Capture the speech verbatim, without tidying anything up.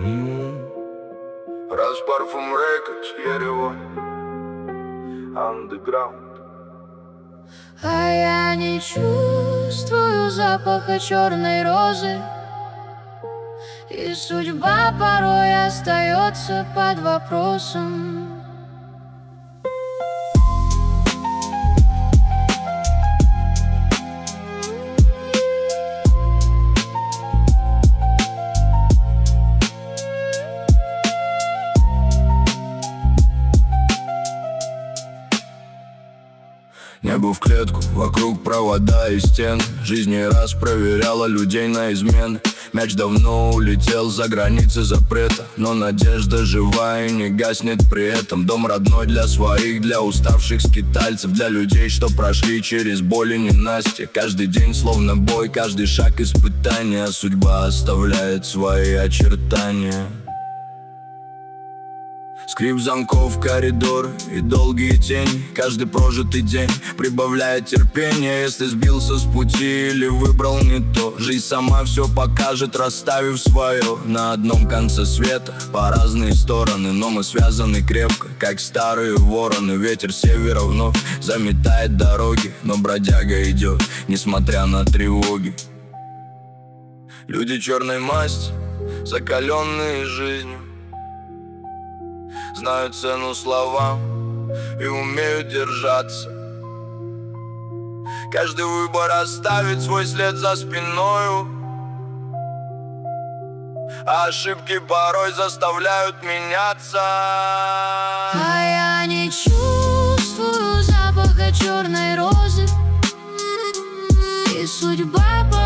Раз парфюм Рекордс, Ереван, Underground. А я не чувствую запаха черной розы, и судьба порой остается под вопросом. Небо в клетку, вокруг провода и стен. Жизнь не раз проверяла людей на измены. Мяч давно улетел за границы запрета, но надежда жива и не гаснет при этом. Дом родной для своих, для уставших скитальцев, для людей, что прошли через боль и ненастье. Каждый день словно бой, каждый шаг испытания, а судьба оставляет свои очертания. Скрип замков, коридор и долгие тени. Каждый прожитый день прибавляет терпения. Если сбился с пути или выбрал не то, жизнь сама все покажет, расставив свое. На одном конце света по разные стороны, но мы связаны крепко, как старые вороны. Ветер севера вновь заметает дороги, но бродяга идет, несмотря на тревоги. Люди черной масти, закаленные жизнью, знают цену словам и умеют держаться. Каждый выбор оставит свой след за спиною, а ошибки порой заставляют меняться. А я не чувствую запаха черной розы, и судьба